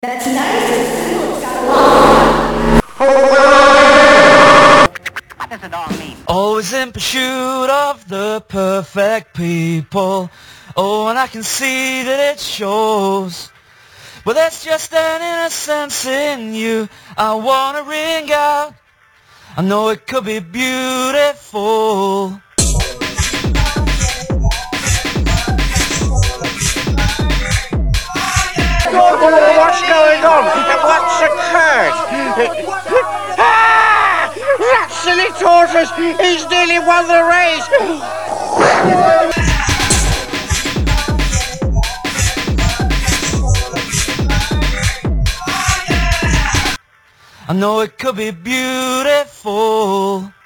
That's nice and still it's got a lot. What does it all mean? Always in pursuit of the perfect people. Oh, and I can see that it shows. But there's just an innocence in you I wanna ring out. I know it could be beautiful. What's going on? What's occurred? Ah! That silly tortoise! He's nearly won the race! I know it could be beautiful.